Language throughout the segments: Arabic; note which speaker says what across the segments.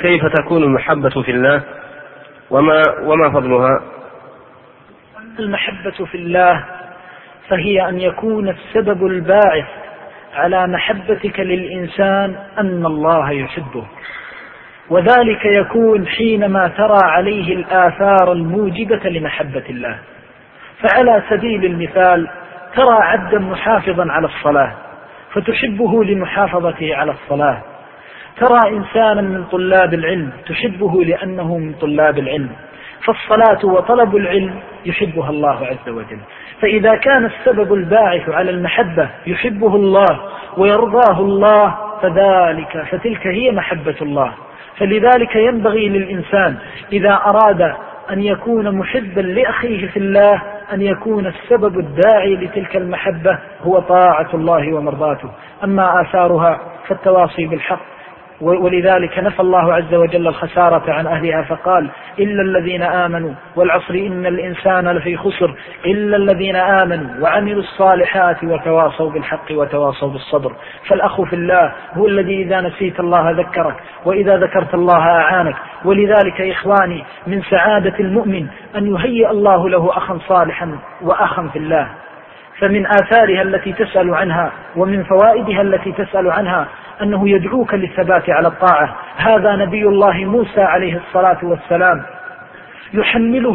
Speaker 1: كيف تكون المحبة في الله وما فضلها؟
Speaker 2: المحبة في الله فهي أن يكون السبب الباعث على محبتك للإنسان أن الله يحبه، وذلك يكون حينما ترى عليه الآثار الموجبة لمحبة الله. فعلى سبيل المثال ترى عبدا محافظا على الصلاة فتحبه لمحافظته على الصلاة، ترى إنسانا من طلاب العلم تحبه لأنه من طلاب العلم، فالصلاة وطلب العلم يحبها الله عز وجل. فإذا كان السبب الباعث على المحبة يحبه الله ويرضاه الله فتلك هي محبة الله. فلذلك ينبغي للإنسان إذا أراد أن يكون محبا لأخيه في الله أن يكون السبب الداعي لتلك المحبة هو طاعة الله ومرضاته. أما آثارها فالتواصي بالحق، ولذلك نفى الله عز وجل الخسارة عن أهلها فقال إلا الذين آمنوا والعصر إن الإنسان لفي خسر إلا الذين آمنوا وعملوا الصالحات وتواصوا بالحق وتواصوا بالصبر. فالأخ في الله هو الذي إذا نسيت الله ذكرك وإذا ذكرت الله أعانك. ولذلك إخواني من سعادة المؤمن أن يهيئ الله له أخا صالحا وأخا في الله. فمن آثارها التي تسأل عنها ومن فوائدها التي تسأل عنها أنه يدعوك للثبات على الطاعة. هذا نبي الله موسى عليه الصلاة والسلام يحمله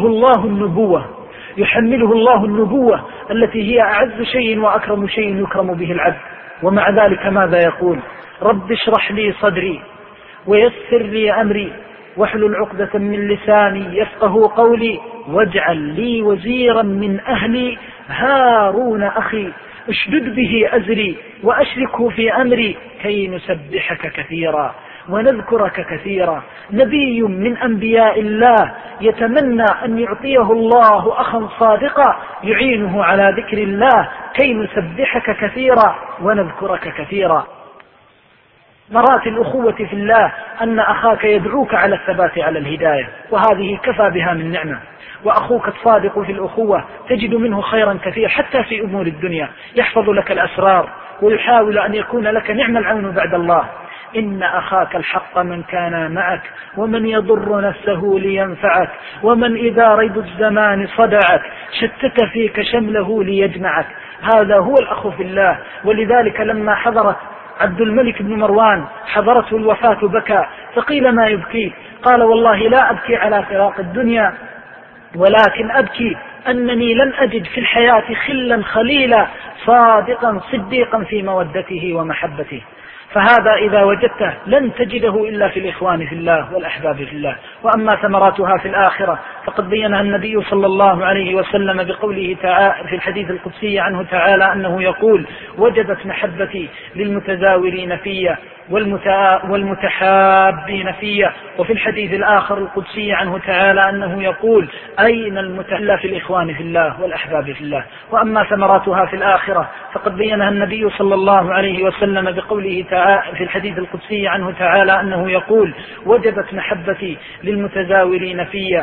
Speaker 2: الله النبوة التي هي أعز شيء وأكرم شيء يكرم به العبد، ومع ذلك ماذا يقول؟ رب اشرح لي صدري ويسر لي أمري واحلل عقدة من لساني يفقه قولي واجعل لي وزيرا من أهلي هارون أخي اشدد به أزري وأشركه في أمري كي نسبحك كثيرا ونذكرك كثيرا. نبي من أنبياء الله يتمنى أن يعطيه الله أخا صادقا يعينه على ذكر الله كي نسبحك كثيرا ونذكرك كثيرا. مرات الأخوة في الله أن أخاك يدعوك على الثبات على الهداية، وهذه كفى بها من نعمة. وأخوك الصادق في الأخوة تجد منه خيرا كثير حتى في أمور الدنيا، يحفظ لك الأسرار ويحاول أن يكون لك نعم العون بعد الله. إن أخاك الحق من كان معك ومن يضر نفسه لينفعك ومن إذا ريب الزمان صدعك شتت فيك شمله ليجمعك. هذا هو الأخ في الله. ولذلك لما حضرت عبد الملك بن مروان حضرته الوفاة بكى، فقيل ما يبكي؟ قال والله لا أبكي على فراق الدنيا ولكن أبكي أنني لن أجد في الحياة خلا خليلا صادقا صديقا في مودته ومحبته. فهذا إذا وجدته لن تجده إلا في الإخوان في الله والأحباب في الله. وأما ثمراتها في الآخرة فقد بينها النبي صلى الله عليه وسلم بقوله تعالى في الحديث القدسي عنه تعالى أنه يقول وجدت محبتي للمتزاورين في والمتحابين في. وفي الحديث الآخر القدسي عنه تعالى أنه يقول أين المتألى في الإخوان في الله والأحباب في الله. وأما ثمراتها في الآخرة فقد بينها النبي صلى الله عليه وسلم بقوله تعالى في الحديث القدسي عنه تعالى أنه يقول وجدت محبتي للمتزاورين في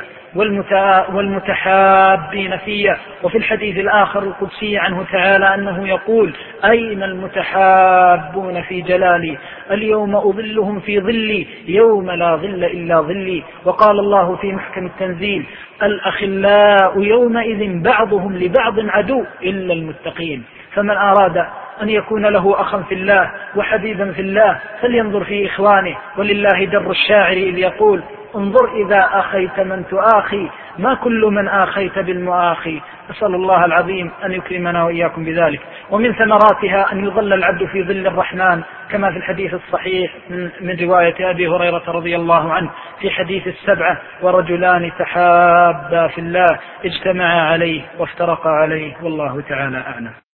Speaker 2: والمتحابين في. وفي الحديث الآخر القدسي عنه تعالى أنه يقول أين المتحابون في جلالي اليوم أظلهم في ظلي يوم لا ظل إلا ظلي. وقال الله في محكم التنزيل الأخلاء يومئذ بعضهم لبعض عدو إلا المتقين. فمن أراد أن يكون له أخا في الله وحبيبا في الله فلينظر في إخوانه. ولله در الشاعر إذ يقول انظر إذا أخيت من تؤاخي ما كل من آخيت بالمؤاخي. أسأل الله العظيم أن يكرمنا وإياكم بذلك. ومن ثمراتها أن يظل العبد في ظل الرحمن كما في الحديث الصحيح من رواية أبي هريرة رضي الله عنه في حديث 7 ورجلان تحابا في الله اجتمعا عليه وافترقا عليه والله تعالى أعلم.